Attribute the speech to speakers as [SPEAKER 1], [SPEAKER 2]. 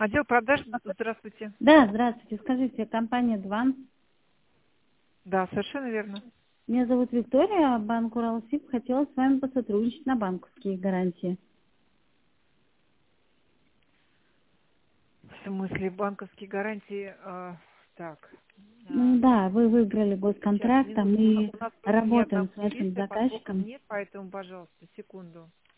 [SPEAKER 1] Отдел продаж, здравствуйте.
[SPEAKER 2] Да, здравствуйте. Скажите, компания «Дван».
[SPEAKER 1] Да, совершенно верно.
[SPEAKER 2] Меня зовут Виктория, банк Уралсиб. Хотела с вами посотрудничать на банковские гарантии.
[SPEAKER 1] В смысле банковские гарантии, так.
[SPEAKER 2] Да, вы выиграли
[SPEAKER 1] Сейчас,
[SPEAKER 2] госконтракт, а
[SPEAKER 1] минутку,
[SPEAKER 2] мы
[SPEAKER 1] у нас просто нет
[SPEAKER 2] работаем с вашим
[SPEAKER 1] активиста, подвохов
[SPEAKER 2] заказчиком.
[SPEAKER 1] нет, поэтому, пожалуйста, секунду.